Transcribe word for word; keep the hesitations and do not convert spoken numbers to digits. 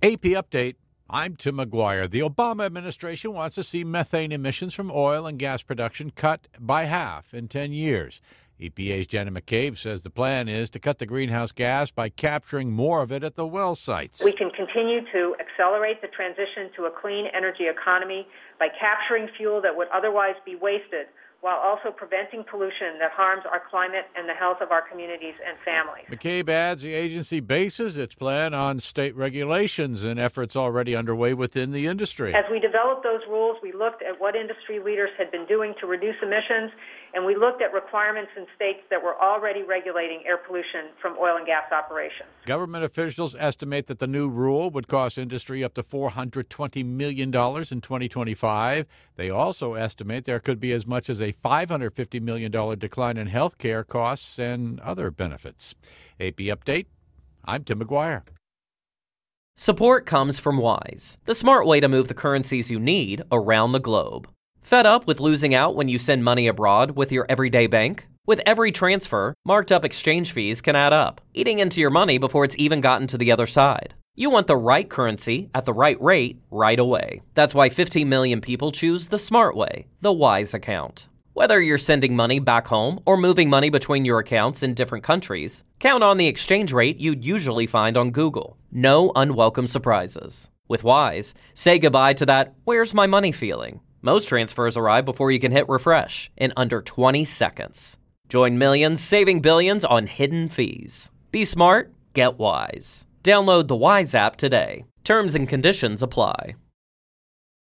A P Update. I'm Tim McGuire. The Obama administration wants to see methane emissions from oil and gas production cut by half in ten years. E P A's Janet McCabe says the plan is to cut the greenhouse gas by capturing more of it at the well sites. We can continue to accelerate the transition to a clean energy economy by capturing fuel that would otherwise be wasted, while also preventing pollution that harms our climate and the health of our communities and families. McCabe adds the agency bases its plan on state regulations and efforts already underway within the industry. As we developed those rules, we looked at what industry leaders had been doing to reduce emissions, and we looked at requirements in states that were already regulating air pollution from oil and gas operations. Government officials estimate that the new rule would cost industry up to four hundred twenty million dollars in twenty twenty-five. They also estimate there could be as much as a five hundred fifty million dollars decline in health care costs and other benefits. A P Update, I'm Tim McGuire. Support comes from Wise, the smart way to move the currencies you need around the globe. Fed up with losing out when you send money abroad with your everyday bank? With every transfer, marked up exchange fees can add up, eating into your money before it's even gotten to the other side. You want the right currency at the right rate right away. That's why fifteen million people choose the smart way, the Wise account. Whether you're sending money back home or moving money between your accounts in different countries, count on the exchange rate you'd usually find on Google. No unwelcome surprises. With Wise, say goodbye to that "where's my money" feeling. Most transfers arrive before you can hit refresh in under twenty seconds. Join millions saving billions on hidden fees. Be smart, get Wise. Download the Wise app today. Terms and conditions apply.